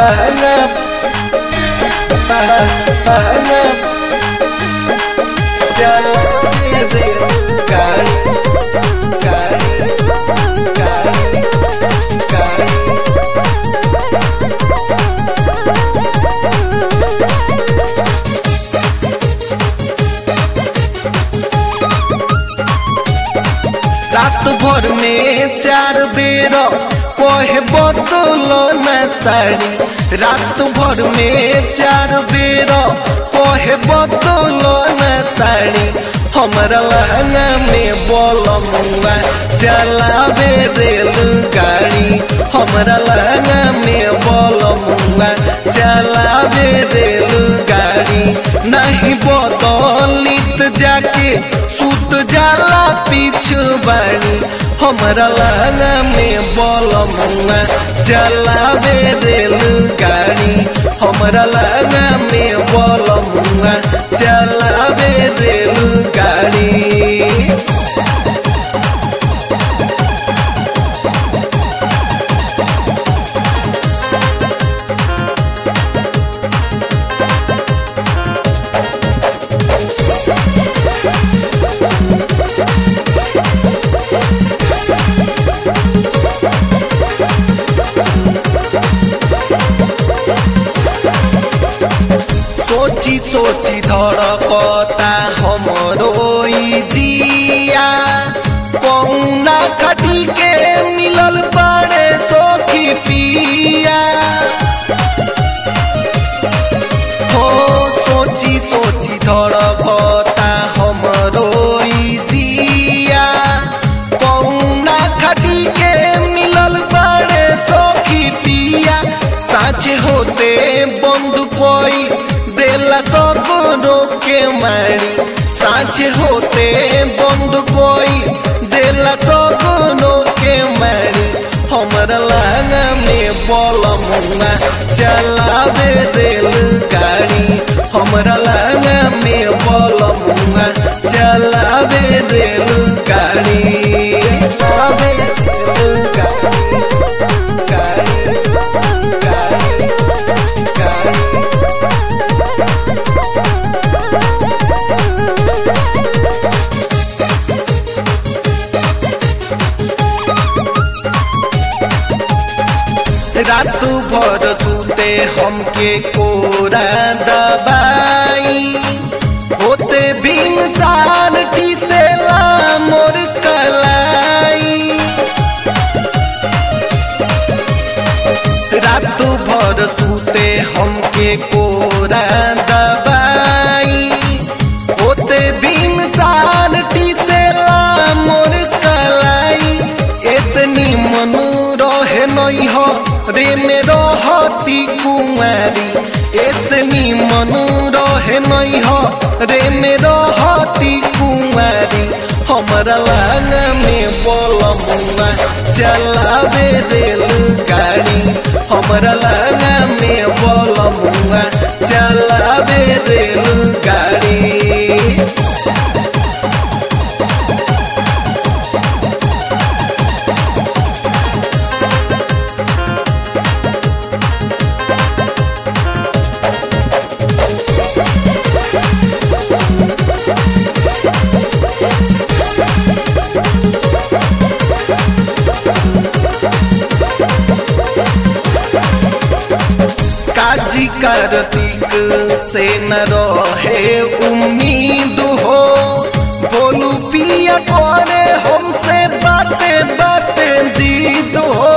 रात भर में 4 बेर कहे बदलो न साड़ी। रात भर में 4 बेर कहे बदलो न साड़ी। हमरा लहंगा में बोलमुआ चलावे रेलगाड़ी। हमरा लहंगा में बोलमुआ चलावे रेलगाड़ी। नहीं बदलित जाके सुत जाला पिछवाड़ी। हमरा लहंगा में बोलमुआ चलावे रेलगाड़ी। हमरा लहंगा में बोलमुआ चलावे रेलगाड़ी। सोची सोची धड़कता हमरो ई जिया। कौना खटी के मिलल बारे सखी पिया। हो सोची सोची धड़कता हमरो ई जिया। कौना खटी के मिलल बारे सखी पिया। साँझ होते बंद कोई देला तो के मारी। साँझ होते बंद कोई देला तो के मारी। हमरा लहंगा में बोलमुआ चलावे रेलगाड़ी। हमरा लहंगा में बोलमुआ चलावे रेलगाड़ी। रात भर सुते हमके कोरा दबाई। होते भीमसान ठिसेला मोर कलाई। रात भर सुते हमके कोरा दबाई। होते भीमसान ठिसेला मोर कलाई। इतनी मनु रहे नहीं हो रे में रहती कुंवारी। ऐसनी मनु रहे नहीं हो रे में रहती कुंवारी। हमरा लहंगा में बोलमुआ चलावे रेलगाड़ी। हमरा लहंगा में बोलमुआ चलावे रेलगाड़ी। काजी कार्तिक से न रहे उम्मीद हो। बोलू पिया करे हमसे बाते बाते जीत हो।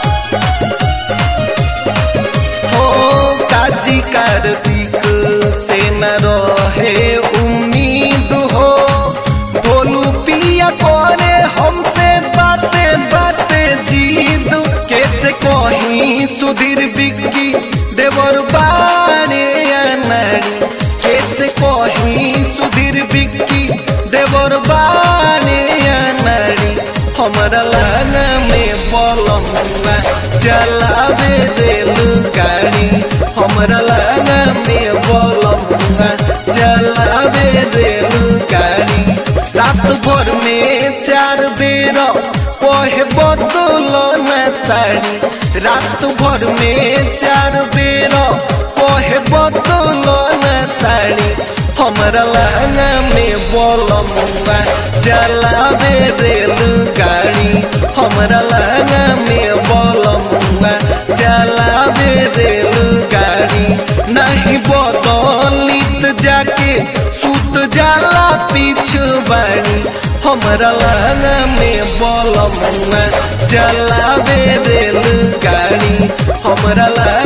काजी कार्तिक से न रहे उम्मीद हो। बोलू पिया करे हमसे बाते बाते जीत। कैसे कहीं सुधीर बिक्की देवर बारे नारी। कैसे कहीं सुधीर बिक्की देवर बारे नारी। हमरा लहंगा में बोलमुआ चलावे रेलगाड़ी। हमरा लहंगा में बोलमुआ चलावे रेलगाड़ी। रात भर में 4 बेर कहे बदलो न साड़ी। बाड़ी रात भर में 4 बेर कहे बदलो न साड़ी हमरा लहंगा में बोलमुआ चलावे रेलगाड़ी हमरा लहंगा में बोलमुआ चलावे रेलगाड़ी नहीं बदलित जाके सुत जाला पिछवाड़ी हमरा लहंगा में बोलमुआ चलावे रेलगाड़ी हमरा